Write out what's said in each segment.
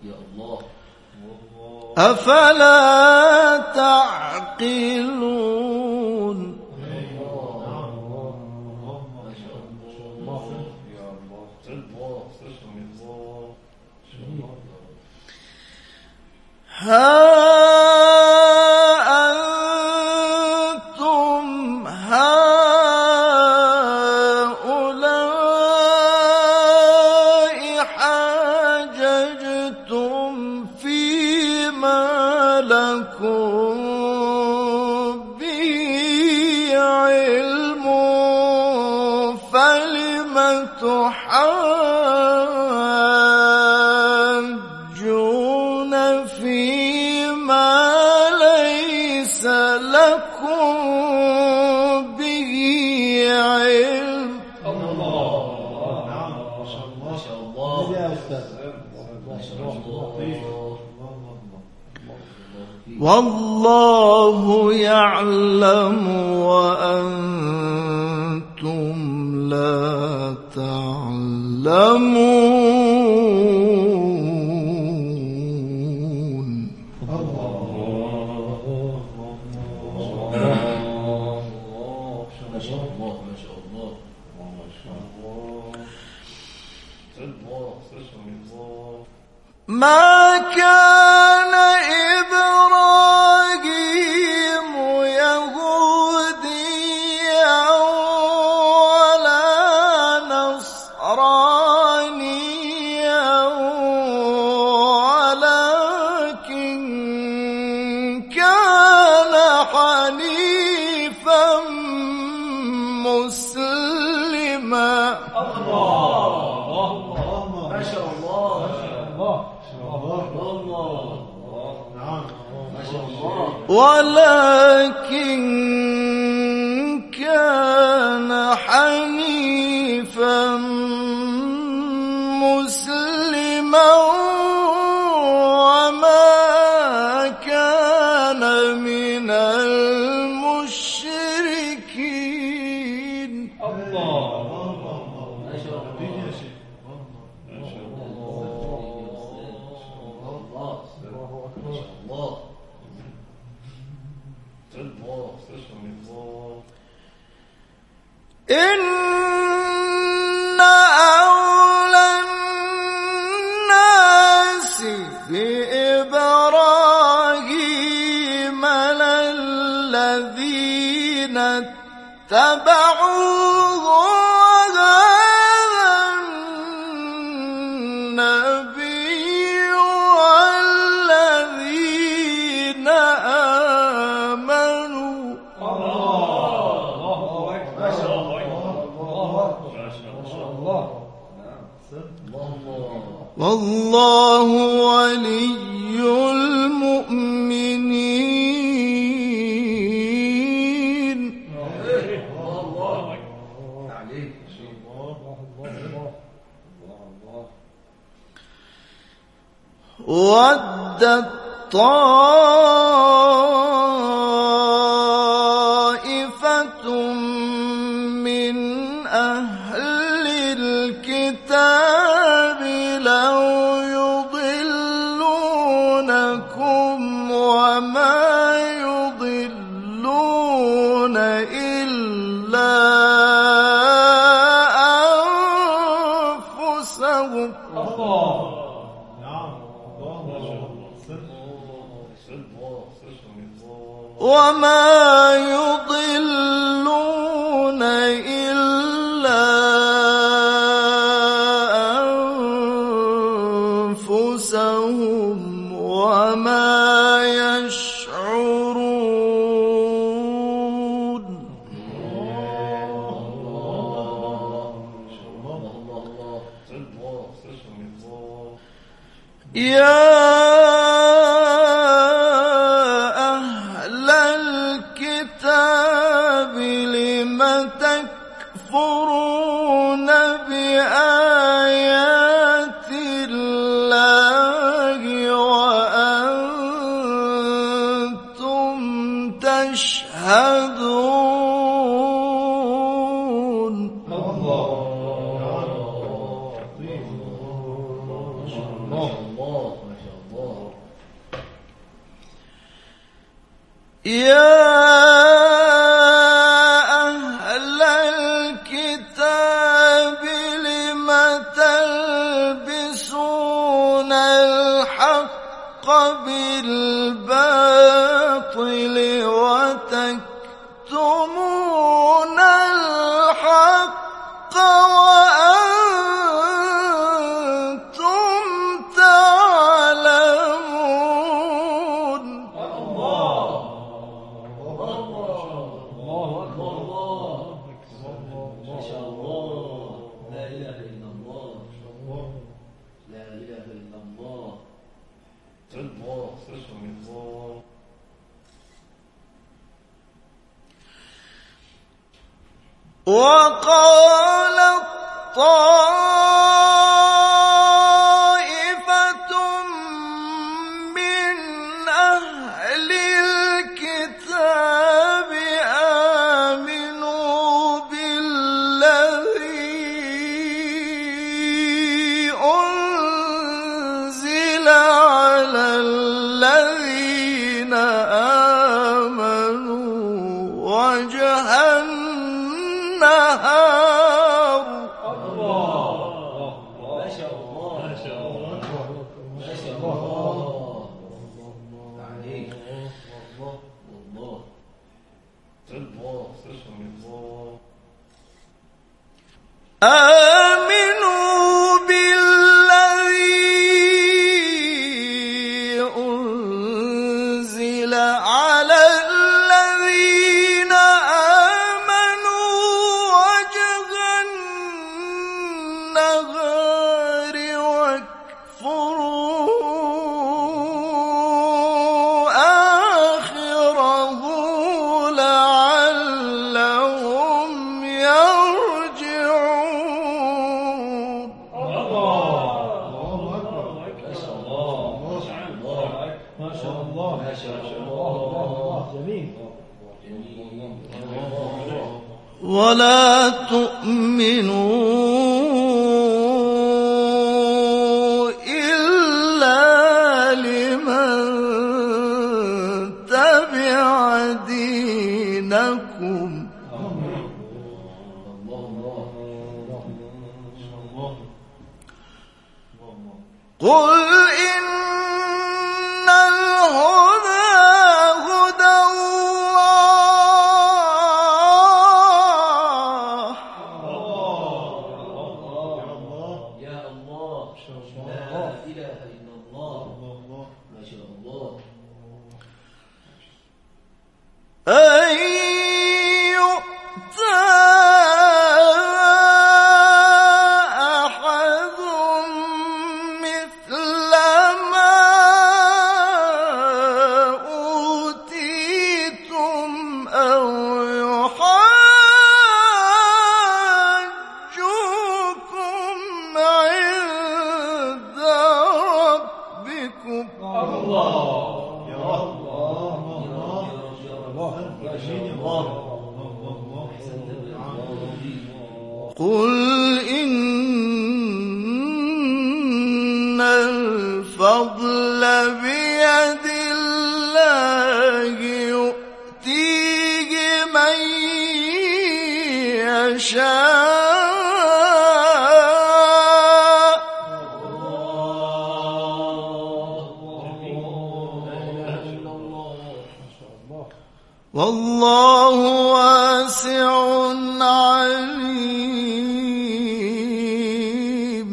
أفلا تعقلون ها أنتم هؤلاء حاججتم فيما لكم به علم فلم تحاجون فيما ليس لكم به علم والله يعلم وأنتم لا تعلمون ما كان إبراهيم يهوديا ولا نصرانيا ولكن كان حنيفا مسلما. ما شاء الله ولكن كان حنيفا مسلما وما كان من المشركين. إن أولى الناس بإبراهيم للذين اتبعوه وهذا النبي والذين آمنوا. والله ولي المؤمنين. ودت طائفة من أهل الكتاب لو يضلونكم وما يضلون إلا أنفسهم وما يضلون إلا أنفسهم وما يشعرون. يا الكتاب لم تكفرون بآيات الله وأنتم يا أهل الكتاب لم تلبسون الحق بالباطل وتكتمون الحق وأنتم تعلمون. ما شاء الله. لا إله إلا الله. لا إله إلا الله. الله. وقالت طائفة من أهل الكتاب آمنوا بالذي أنزل على الذين آمنوا وجه النهار. ما شاء الله. ما شاء الله. ما شاء الله. عليك. الله. الله. آمنوا بالذي أنزل على الذين آمنوا وجه النهار واكفروا آخره لعلهم يرجعون. ما شاء الله. ما شاء الله. جميل. ولا تؤمنوا إلا لمن تبع دينكم قل إن الهدى هدى الله. يا الله. لا إله إلا الله. ما شاء الله. أن يؤتى أحد مثل ما أوتيتم أو يحاجوكم عند ربكم. قل إن الفضل بيد الله يؤتيه من يشاء والله واسع عليم.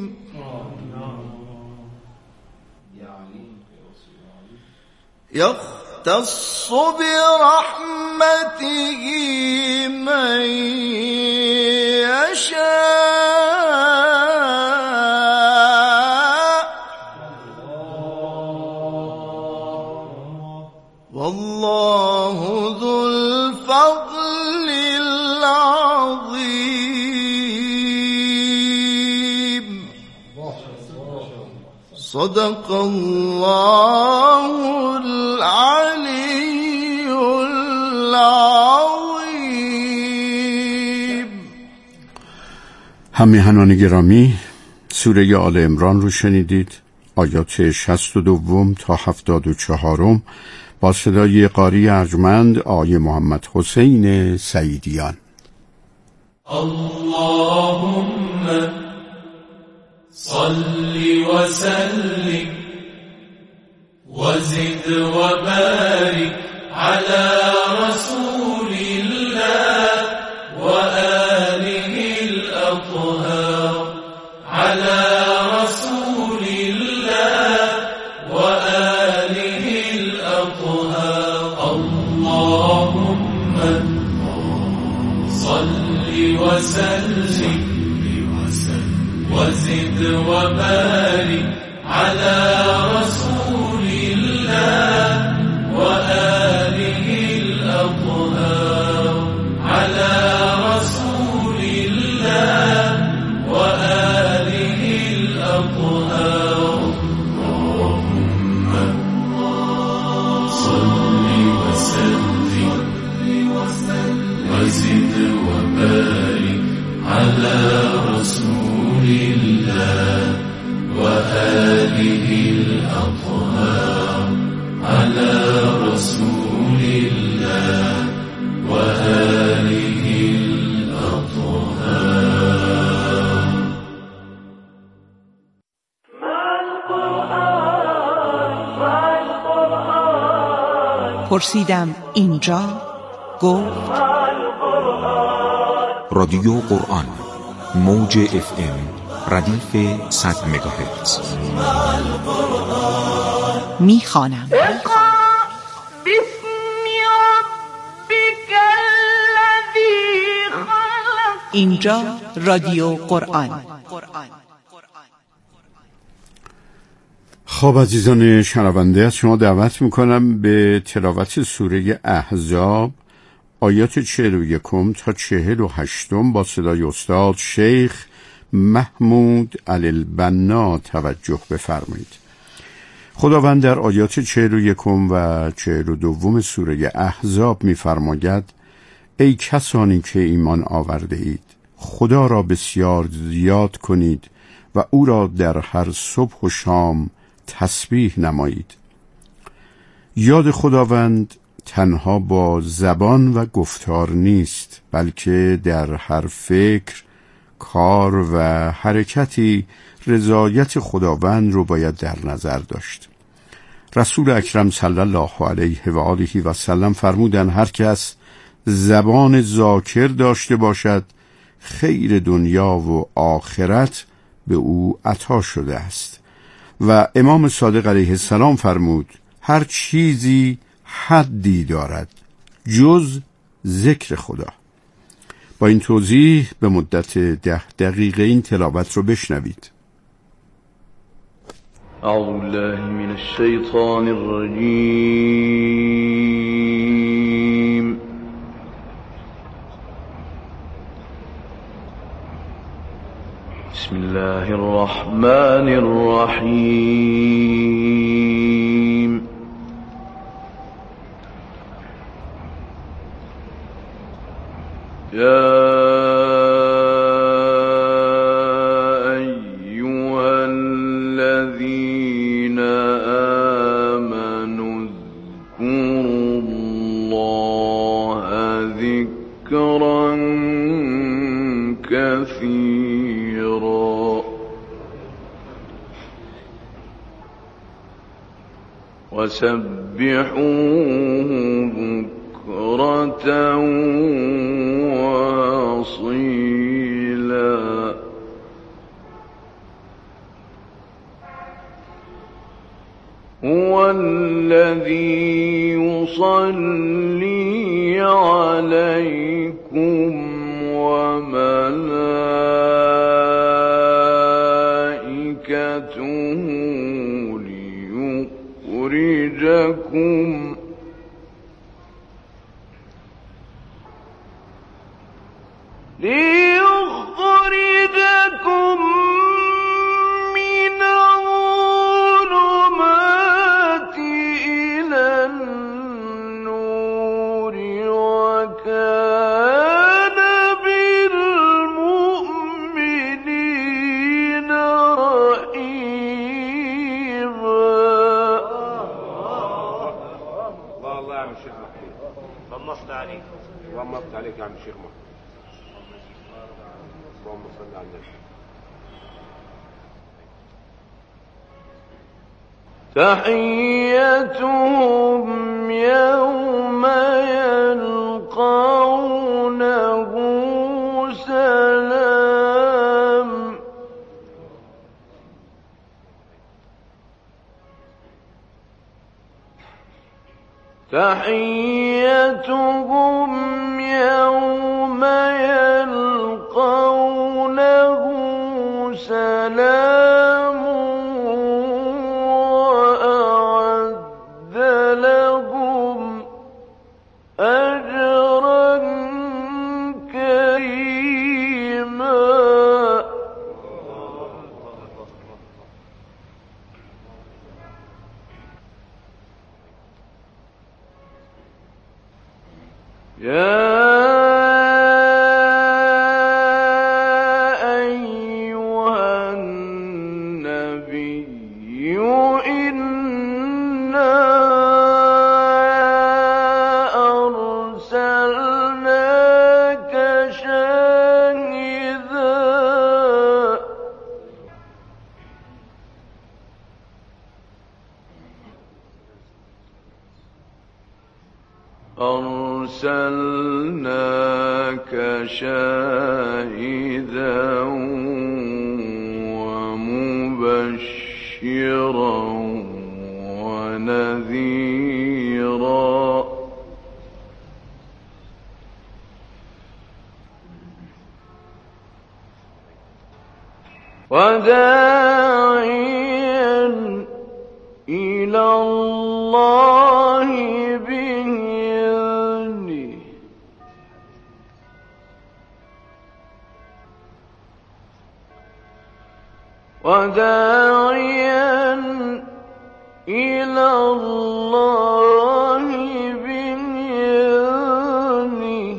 يختص برحمته من يشاء والله ذو الفضل العظيم. صدق الله العلي العظيم. همیهنان گرامی، سوره آل عمران رو شنیدید. آیات 62 تا 74 با صدای قاری ارجمند آقای محمد حسین سعیدیان. اللهم صل وسلم وزد وبارك على رسول الله وآله الأطهار على رسول الله وآله الأطهار. اللهم صل وسلم وزد وبارك على رسول الله وآله الأطهار على رسول الله وآله الأطهار. اللهم صل وسلم وزد وبارك على رسول الله وآله الأطهار على رسول الله وآله الأطهار. پرسیدم اینجا گفت رادیو قرآن موج FM ردیف 100 مگاهرتز. میخوانم. اینجا رادیو قرآن. خب عزیزان شنونده، از شما دعوت میکنم به تلاوت سوره احزاب آیات 41 تا 48 با صدای استاد شیخ محمود علی البنا توجه بفرمایید. خداوند در آیات 41 و 42 سوره احزاب می‌فرماید: ای کسانی که ایمان آورده اید، خدا را بسیار یاد کنید و او را در هر صبح و شام تسبیح نمایید. یاد خداوند تنها با زبان و گفتار نیست، بلکه در هر فکر، کار و حرکتی رضایت خداوند رو باید در نظر داشت. رسول اکرم صلی الله علیه و آله و سلم فرمودند هر کس زبان ذاکر داشته باشد، خیر دنیا و آخرت به او عطا شده است. و امام صادق علیه السلام فرمود هر چیزی حدی دارد جز ذکر خدا. با این توضیح به مدت 10 دقیقه این تلاوت رو بشنوید. اعوذ بالله من الشیطان الرجیم. بسم الله الرحمن الرحیم. یا ایها الذین آمنوا اذکروا الله ذکرا کثیرا وسبحوه بكرة وأصيلا. هو الذي يصلي عليكم وملائكته ليخرجكم من الظلمات إلى النور وكان بالمؤمنين رحيما. عم الشيخ محمود. طمست عليك. طمست عليك يا عم الشيخ محمود. اللهم صل على النبي. تحيتهم يوم يلقونه سلام تحيتهم يوم يلقونه سلام وأعد لهم أجرا كريما. يا أيها النبي إنا أرسلناك شاهدا ومبشرا ونذيرا وداعيا إلى الله بإذنه وداعيا إلى الله بإذنه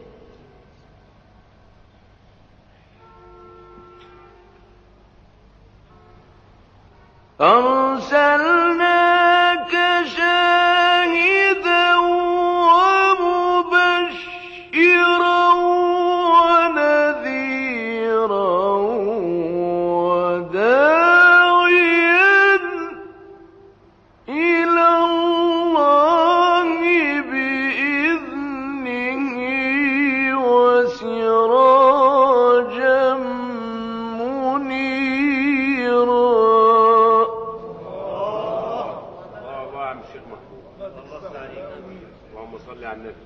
أرسلناك شاهدا ومبشرا ونذيرا وداعيا إلى الله بإذنه وسراجا منيرا. اللهم صل على النبي.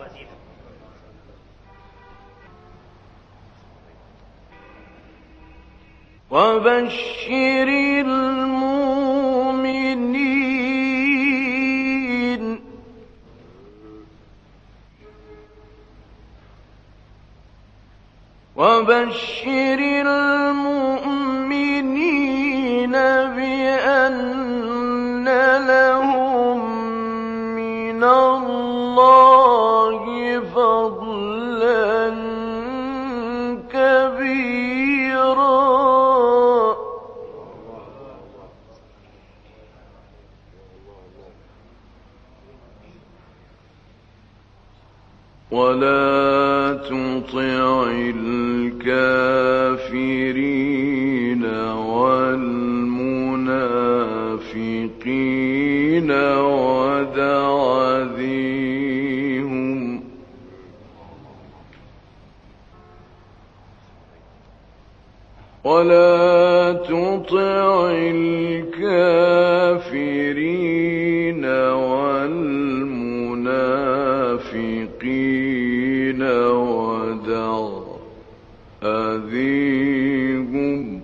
وبشر المؤمنين وبشر المؤمنين بأن لهم من الله فضلا كبيرا. ولا تطع الكافرين والمنافقين ودع ذيهم ولا تطع الكافرين والمنافقين ودع أذيهم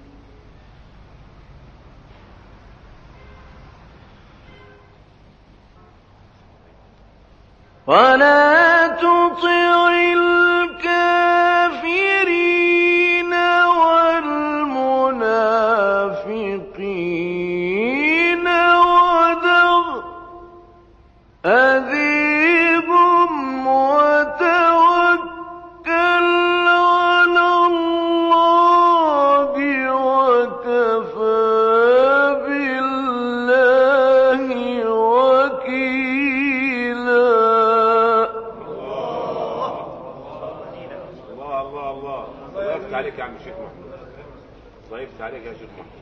ولا تطع الكافرين والمنافقين ودع أذيهم وتوكل على الله وكفى بالله وكيلا. عليك يا عم الشيخ محمود. ضيفت عليك يا شيخ محمود.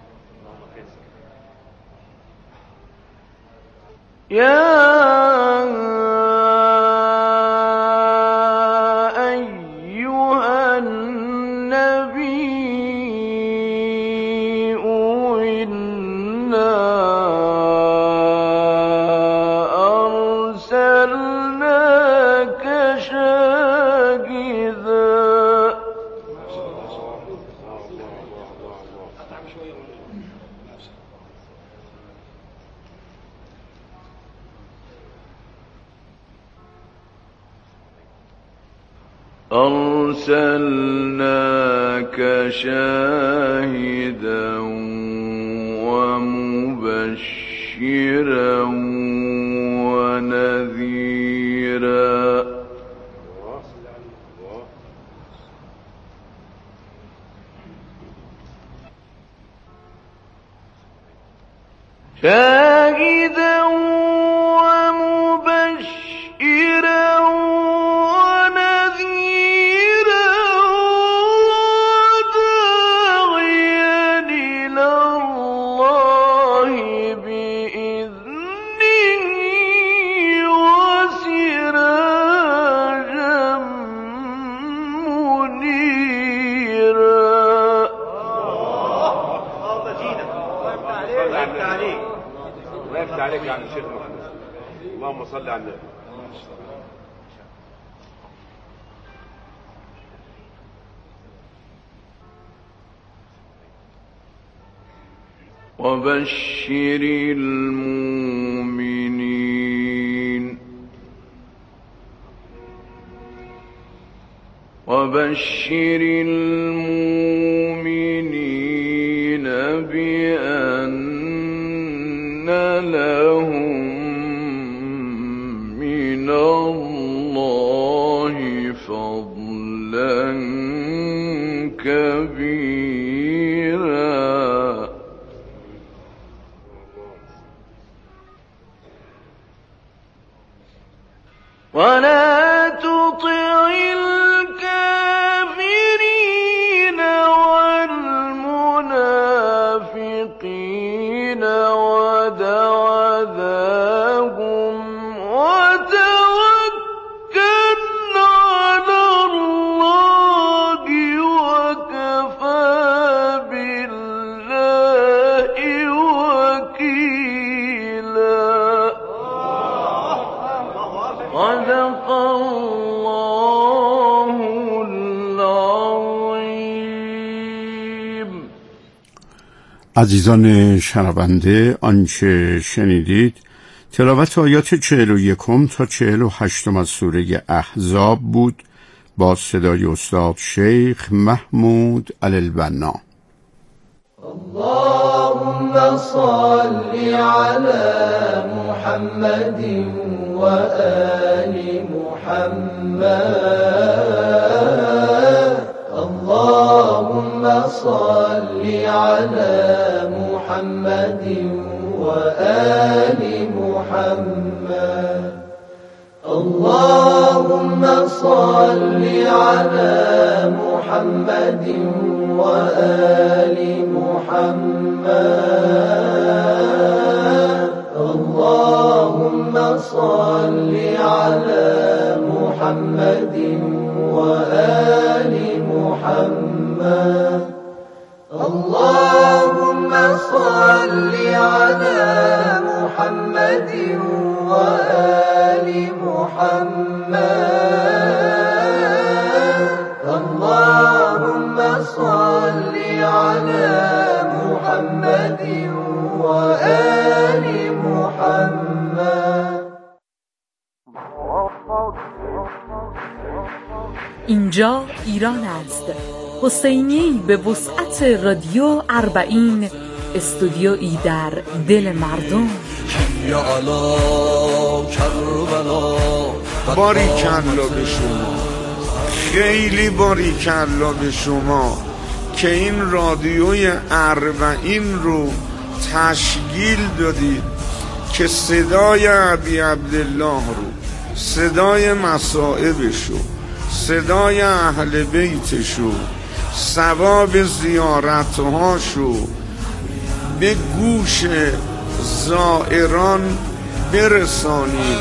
يا أيها النبي إنا أرسلناك شاهدا. أرسلناك شاهدا ومبشرا ونذيرا. شاهدا ومبشرا ونذيرا وداعيا إلى الله بإذنه وسراجا منيرا. ضيفت عليك يا عم الشيخ محمود. اللهم صل على النبي. وبشر المؤمنين بأن لهم من الله فضلا كبيرا. ولا تطع الكافرين والمنافقين ودع ذاهم وتوكل على الله وكفى بالله وكيلا. صدق الله العظيم. عزیزان شنونده، آنچه شنیدید تلاوت آیات 41 تا 48 از سوره احزاب بود با صدای استاد شیخ محمود البنا. اللهم صل على محمد وآل محمد. اللهم صل على محمد وآل محمد. اللهم صل على محمد وآل محمد. اللهم صل على محمد وآل محمد. اللهم صل على محمد وآل محمد. اللهم صل على محمد وآل محمد. اینجا ایران است. حسینی به وسعت رادیو 40 استودیویی در دل مردم. باریکلا به شما، خیلی باریکلا به شما که این رادیوی 40 رو تشکیل دادید که صدای ابی عبدالله رو، صدای مصائبشو، صدای اهل بیتشو، ثواب زیارتهاشو به گوش زائران برسانید.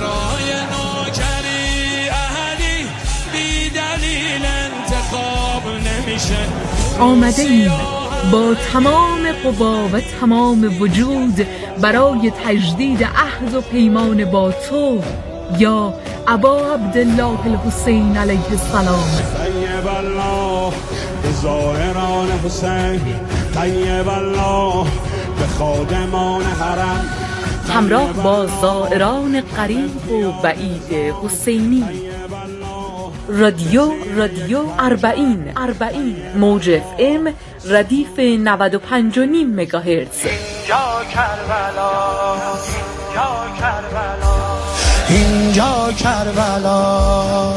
آمده ایم با تمام قوا و تمام وجود برای تجدید عهد و پیمان با تو یا ابا عبدالله الحسین علیه السلام. طیب الله به زائران حسین، طیب الله به خادمان حرم، همراه با زائران قریب و بعید حسینی. رادیو اربعین موج اف ام ردیف 95.5 مگاهرتز. یا کربلا یا کربلا اینجا کربلا،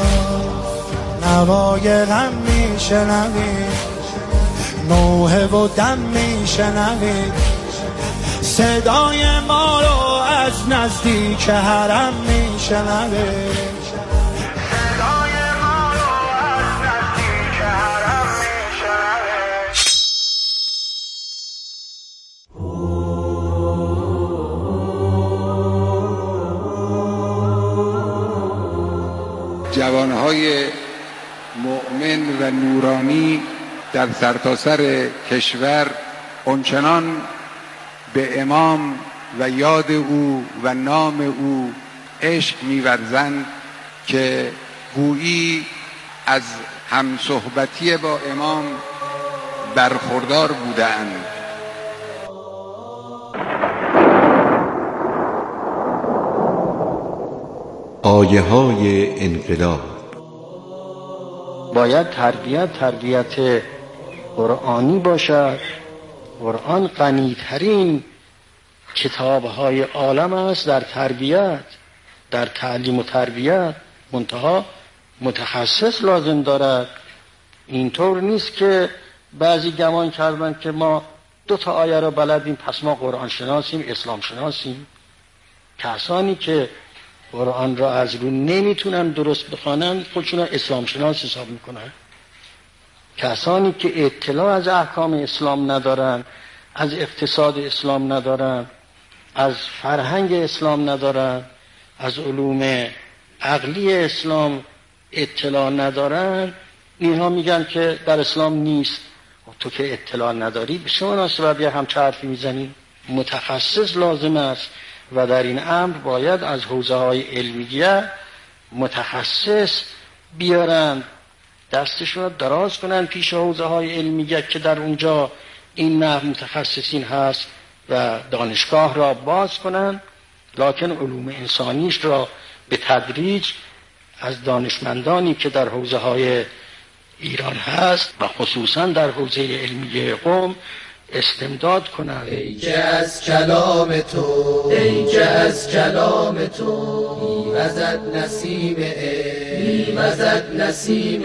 نوای غم میشنوید، نوحه و دم میشنوید، صدای ما رو از نزدیک حرم میشنوید. جوانهای مؤمن و نورانی در سرتاسر کشور آنچنان به امام و یاد او و نام او عشق می‌ورزند که گویی از همصحبتی با امام برخوردار بودند. آیه های انقلاب. باید تربیت قرآنی باشد. قرآن غنی‌ترین کتاب‌های عالم است در تربیت، در تعلیم و تربیت. منتها متخصص لازم دارد. اینطور نیست که بعضی گمان کردن که ما 2 آیه را بلدیم پس ما قرآن شناسیم، اسلام شناسیم. کسانی که قرآن را از رو نمیتونن درست بخوانن خودشون اسلام شناس حساب میکنن. کسانی که اطلاع از احکام اسلام ندارن، از اقتصاد اسلام ندارن، از فرهنگ اسلام ندارن، از علوم عقلی اسلام اطلاع ندارن، اینها میگن که در اسلام نیست. تو که اطلاع نداری به شما ناسبت هم چه حرفی میزنی؟ متخصص لازم است و در این امر باید از حوزه‌های علمیه متخصص بیارن، دستشون رو دراز کنن پیش حوزه‌های علمیه که در اونجا این نحو متخصصین هست و دانشگاه را باز کنن، لکن علوم انسانیش را به تدریج از دانشمندانی که در حوزه‌های ایران هست و خصوصا در حوزه علمیه قم استمداد کنند. ای که از کلام تو، ای که از کلام تو میوزد نسیم میوزد نسیم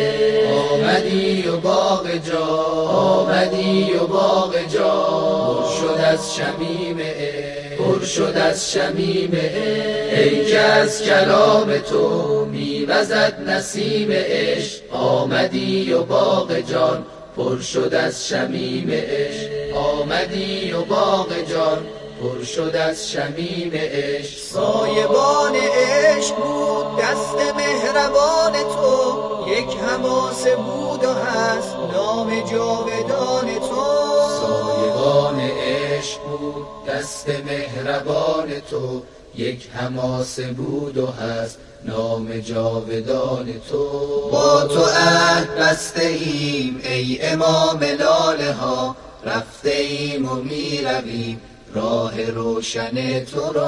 آمدی و باغ جا، آمدی و باغ جا پر شد از شمیم پر شد از شمیم ای که از کلام تو میوزد نسیم عشق آمدی و باغ جان پر شد از شمیم عشق آمدی و باغ جان پر شد از شمیم عشق. سایبان عشق بود دست مهربان تو، یک حماسه بود و هست نام جاودان تو. سایبان عشق بود دست مهربان تو، یک حماسه بود و هست نام جاودان تو. با تو عهد بسته ایم ای امام لاله ها، رفته ایم و می رویم راه روشن تو را.